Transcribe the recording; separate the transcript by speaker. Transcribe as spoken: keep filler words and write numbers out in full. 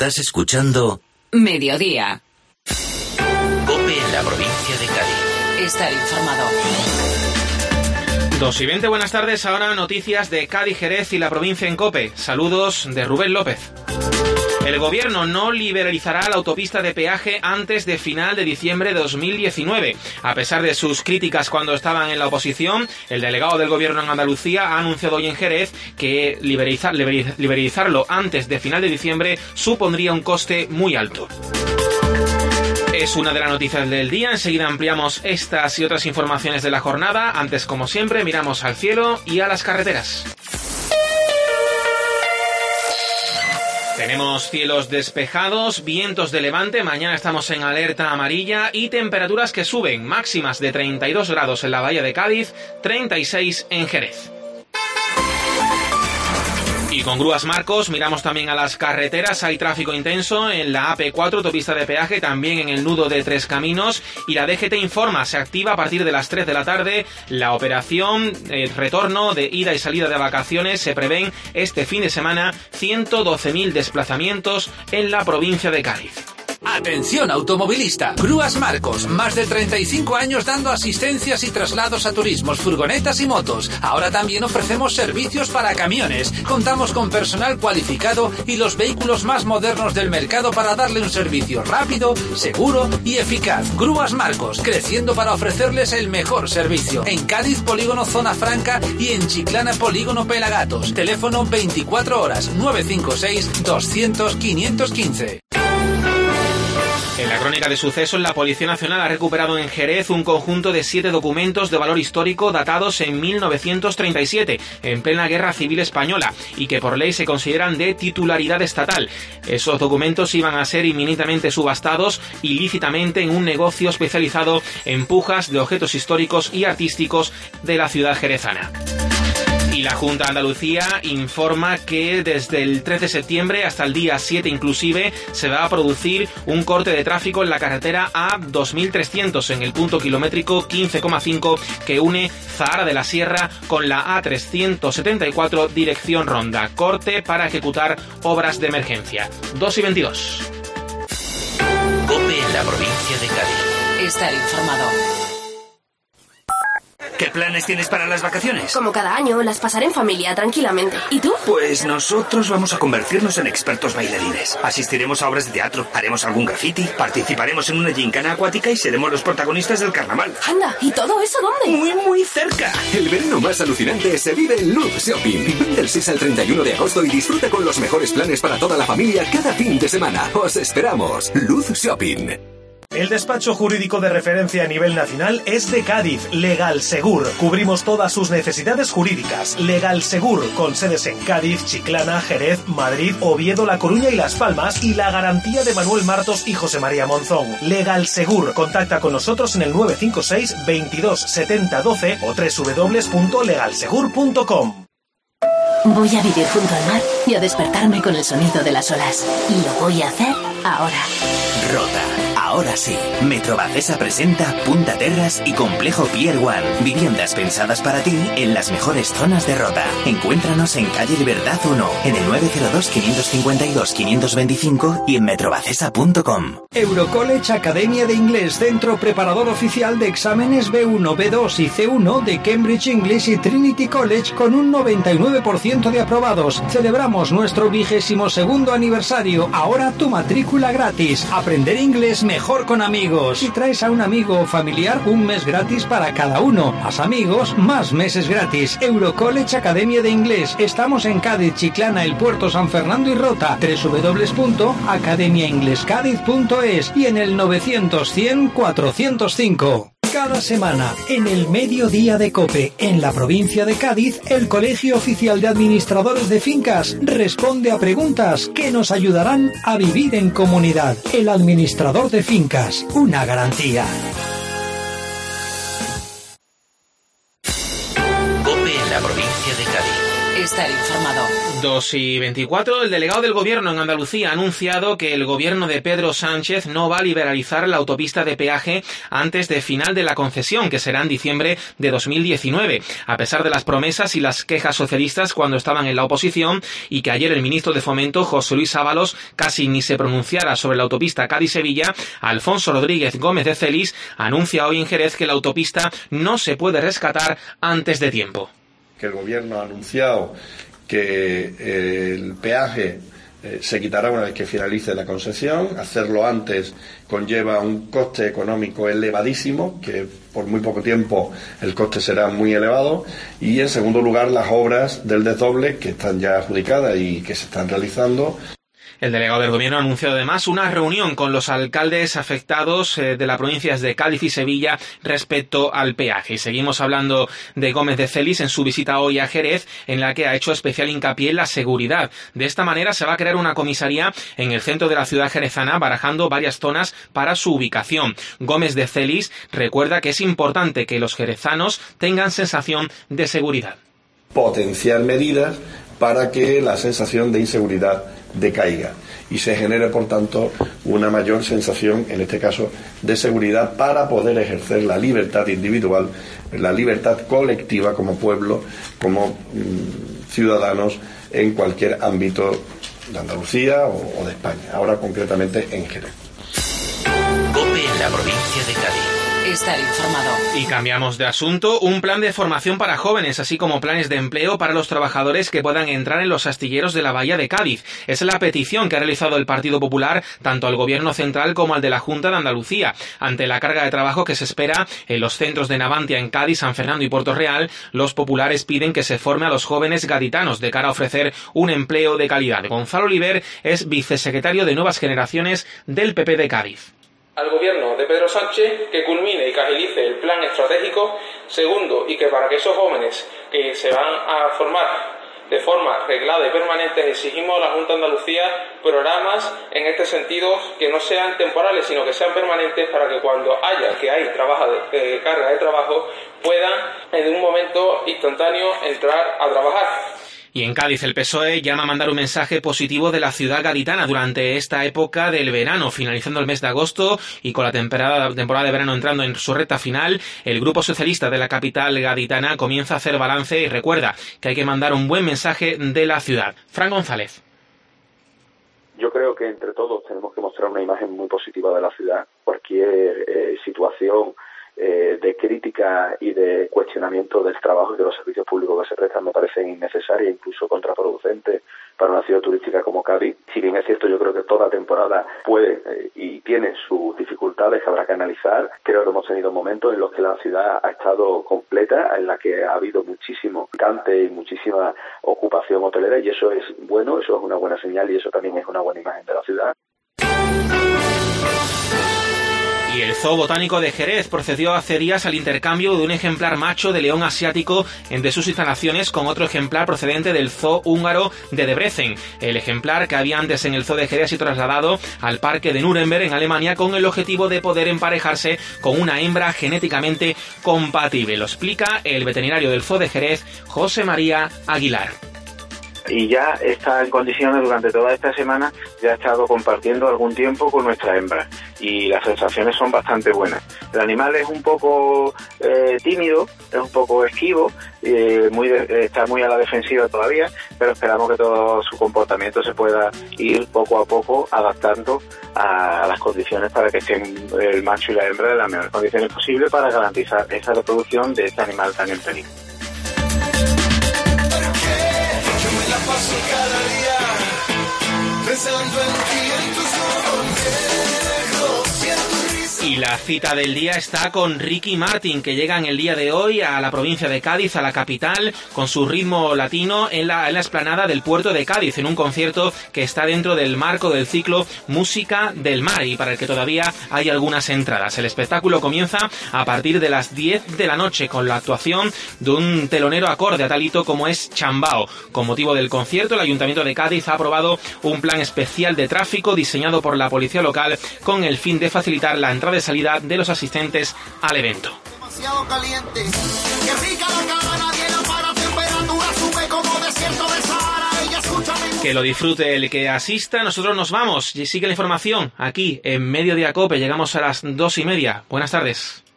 Speaker 1: Estás escuchando
Speaker 2: Mediodía.
Speaker 1: COPE en la provincia de Cádiz.
Speaker 2: Estar informado.
Speaker 3: dos y veinte, buenas tardes. Ahora noticias de Cádiz, Jerez y la provincia en COPE. Saludos de Rubén López. El Gobierno no liberalizará la autopista de peaje antes de final de diciembre de dos mil diecinueve. A pesar de sus críticas cuando estaban en la oposición, el delegado del Gobierno en Andalucía ha anunciado hoy en Jerez que liberalizar, liberalizarlo antes de final de diciembre supondría un coste muy alto. Es una de las noticias del día. Enseguida ampliamos estas y otras informaciones de la jornada. Antes, como siempre, miramos al cielo y a las carreteras. Tenemos cielos despejados, vientos de levante, mañana estamos en alerta amarilla y temperaturas que suben, máximas de treinta y dos grados en la bahía de Cádiz, treinta y seis en Jerez. Y con Grúas Marcos miramos también a las carreteras. Hay tráfico intenso en la A P cuatro, autopista de peaje, también en el nudo de Tres Caminos. Y la D G T informa, se activa a partir de las tres de la tarde la operación el retorno de ida y salida de vacaciones. Se prevén este fin de semana ciento doce mil desplazamientos en la provincia de Cádiz.
Speaker 4: Atención automovilista, Grúas Marcos, más de treinta y cinco años dando asistencias y traslados a turismos, furgonetas y motos. Ahora también ofrecemos servicios para camiones. Contamos con personal cualificado y los vehículos más modernos del mercado para darle un servicio rápido, seguro y eficaz. Grúas Marcos, creciendo para ofrecerles el mejor servicio. En Cádiz, Polígono Zona Franca y en Chiclana, Polígono Pelagatos. Teléfono veinticuatro horas, nueve cinco seis, doscientos, quinientos quince.
Speaker 3: En la crónica de sucesos, la Policía Nacional ha recuperado en Jerez un conjunto de siete documentos de valor histórico datados en mil novecientos treinta y siete, en plena Guerra Civil Española, y que por ley se consideran de titularidad estatal. Esos documentos iban a ser inminentemente subastados ilícitamente en un negocio especializado en pujas de objetos históricos y artísticos de la ciudad jerezana. Y la Junta de Andalucía informa que desde el trece de septiembre hasta el día siete inclusive se va a producir un corte de tráfico en la carretera A dos mil trescientos en el punto kilométrico quince coma cinco que une Zahara de la Sierra con la A trescientos setenta y cuatro dirección Ronda. Corte para ejecutar obras de emergencia. dos y veintidós.
Speaker 1: COPE en la provincia de Cádiz.
Speaker 2: Estar informado.
Speaker 5: ¿Qué planes tienes para las vacaciones?
Speaker 6: Como cada año, las pasaré en familia, tranquilamente. ¿Y tú?
Speaker 5: Pues nosotros vamos a convertirnos en expertos bailarines. Asistiremos a obras de teatro, haremos algún graffiti, participaremos en una gincana acuática y seremos los protagonistas del carnaval.
Speaker 6: Anda, ¿y todo eso dónde?
Speaker 5: Muy, muy cerca.
Speaker 7: El verano más alucinante se vive en Luz Shopping. Ven del seis al treinta y uno de agosto y disfruta con los mejores planes para toda la familia cada fin de semana. ¡Os esperamos! Luz Shopping.
Speaker 8: El despacho jurídico de referencia a nivel nacional es de Cádiz, Legal Segur. Cubrimos todas sus necesidades jurídicas. Legal Segur, con sedes en Cádiz, Chiclana, Jerez, Madrid, Oviedo, La Coruña y Las Palmas, y la garantía de Manuel Martos y José María Monzón. Legal Segur, contacta con nosotros en el nueve cinco seis, veintidós, setenta, doce o doble u doble u doble u punto legal segur punto com.
Speaker 9: Voy a vivir junto al mar y a despertarme con el sonido de las olas. Y lo voy a hacer ahora.
Speaker 10: Rota. Ahora sí, Metrobacesa presenta Punta Terras y Complejo Pier One. Viviendas pensadas para ti en las mejores zonas de Rota. Encuéntranos en calle Libertad uno, en el nueve cero dos, cinco cinco dos, cinco dos cinco y en metrobacesa punto com.
Speaker 11: Eurocollege Academia de Inglés, centro preparador oficial de exámenes B uno, B dos y C uno de Cambridge English y Trinity College con un noventa y nueve por ciento de aprobados. Celebramos nuestro vigésimo segundo aniversario. Ahora tu matrícula gratis. Aprender inglés mejor. Mejor con amigos. Si traes a un amigo o familiar, un mes gratis para cada uno. Más amigos, más meses gratis. Eurocollege Academia de Inglés. Estamos en Cádiz, Chiclana, El Puerto, San Fernando y Rota. doble u doble u doble u punto academia inglés cádiz punto es y en el novecientos, cien, cuatrocientos cinco. Cada semana, en el mediodía de COPE, en la provincia de Cádiz, el Colegio Oficial de Administradores de Fincas responde a preguntas que nos ayudarán a vivir en comunidad. El administrador de fincas, una garantía.
Speaker 1: COPE en la provincia de Cádiz.
Speaker 2: Estar informado.
Speaker 3: dos y veinticuatro, el delegado del Gobierno en Andalucía ha anunciado que el Gobierno de Pedro Sánchez no va a liberalizar la autopista de peaje antes de final de la concesión, que será en diciembre de dos mil diecinueve, a pesar de las promesas y las quejas socialistas cuando estaban en la oposición, y que ayer el ministro de Fomento, José Luis Ábalos, casi ni se pronunciara sobre la autopista Cádiz-Sevilla. Alfonso Rodríguez Gómez de Celis anuncia hoy en Jerez que la autopista no se puede rescatar antes de tiempo.
Speaker 12: Que el Gobierno ha anunciado que eh, el peaje eh, se quitará una vez que finalice la concesión. Hacerlo antes conlleva un coste económico elevadísimo, que por muy poco tiempo el coste será muy elevado. Y en segundo lugar, las obras del desdoble que están ya adjudicadas y que se están realizando.
Speaker 3: El delegado del Gobierno ha anunciado además una reunión con los alcaldes afectados eh, de las provincias de Cádiz y Sevilla respecto al peaje. Y seguimos hablando de Gómez de Celis en su visita hoy a Jerez, en la que ha hecho especial hincapié en la seguridad. De esta manera se va a crear una comisaría en el centro de la ciudad jerezana, barajando varias zonas para su ubicación. Gómez de Celis recuerda que es importante que los jerezanos tengan sensación de seguridad.
Speaker 12: Potenciar medidas para que la sensación de inseguridad decaiga y se genere, por tanto, una mayor sensación, en este caso, de seguridad para poder ejercer la libertad individual, la libertad colectiva como pueblo, como mmm, ciudadanos en cualquier ámbito de Andalucía o, o de España, ahora concretamente en Jerez.
Speaker 1: COPE en la provincia de Cádiz.
Speaker 2: Estar informado.
Speaker 3: Y cambiamos de asunto. Un plan de formación para jóvenes, así como planes de empleo para los trabajadores que puedan entrar en los astilleros de la Bahía de Cádiz. Es la petición que ha realizado el Partido Popular tanto al Gobierno central como al de la Junta de Andalucía. Ante la carga de trabajo que se espera en los centros de Navantia en Cádiz, San Fernando y Puerto Real, los populares piden que se forme a los jóvenes gaditanos de cara a ofrecer un empleo de calidad. Gonzalo Oliver es vicesecretario de Nuevas Generaciones del P P de Cádiz.
Speaker 13: Al Gobierno de Pedro Sánchez que culmine y que agilice el plan estratégico. Segundo, y que para que esos jóvenes que se van a formar de forma reglada y permanente, exigimos a la Junta de Andalucía programas en este sentido que no sean temporales, sino que sean permanentes, para que cuando haya que hay trabajo de, eh, carga de trabajo puedan en un momento instantáneo entrar a trabajar.
Speaker 3: Y en Cádiz el P S O E llama a mandar un mensaje positivo de la ciudad gaditana durante esta época del verano, finalizando el mes de agosto y con la temporada, temporada de verano entrando en su recta final. El Grupo Socialista de la capital gaditana comienza a hacer balance y recuerda que hay que mandar un buen mensaje de la ciudad. Fran González.
Speaker 14: Yo creo que entre todos tenemos que mostrar una imagen muy positiva de la ciudad. Cualquier eh, situación Eh, de crítica y de cuestionamiento del trabajo y de los servicios públicos que se prestan me parecen innecesarias, incluso contraproducentes para una ciudad turística como Cádiz. Si bien es cierto, yo creo que toda temporada puede eh, y tiene sus dificultades que habrá que analizar. Creo que hemos tenido momentos en los que la ciudad ha estado completa, en la que ha habido muchísimo cante y muchísima ocupación hotelera, y eso es bueno, eso es una buena señal y eso también es una buena imagen de la ciudad.
Speaker 3: Y el Zoo Botánico de Jerez procedió hace días al intercambio de un ejemplar macho de león asiático de sus instalaciones con otro ejemplar procedente del Zoo húngaro de Debrecen. El ejemplar que había antes en el Zoo de Jerez ha sido trasladado al Parque de Nuremberg en Alemania con el objetivo de poder emparejarse con una hembra genéticamente compatible. Lo explica el veterinario del Zoo de Jerez, José María Aguilar.
Speaker 15: Y ya está en condiciones durante toda esta semana, ya ha estado compartiendo algún tiempo con nuestra hembra y las sensaciones son bastante buenas. El animal es un poco eh, tímido, es un poco esquivo, eh, muy de, está muy a la defensiva todavía, pero esperamos que todo su comportamiento se pueda ir poco a poco adaptando a, a las condiciones para que estén el macho y la hembra en las mejores condiciones posibles para garantizar esa reproducción de este animal tan en peligro.
Speaker 16: Paso cada día pensando en ti, en tus ojos negros,
Speaker 3: Y la cita del día está con Ricky Martin, que llega en el día de hoy a la provincia de Cádiz, a la capital, con su ritmo latino en la, en la explanada del puerto de Cádiz, en un concierto que está dentro del marco del ciclo Música del Mar y para el que todavía hay algunas entradas. El espectáculo comienza a partir de las diez de la noche con la actuación de un telonero acorde a tal hito como es Chambao. Con motivo del concierto, el Ayuntamiento de Cádiz ha aprobado un plan especial de tráfico diseñado por la policía local con el fin de facilitar la entrada y salida de los asistentes al evento.
Speaker 16: demasiado caliente. Qué rica la cara, nadie la para, temperatura sube como desierto de Sahara. Ella es una
Speaker 3: Que lo disfrute el que asista. Nosotros nos vamos y sigue la información aquí en Mediodía Cope. Llegamos a las dos y media. Buenas tardes.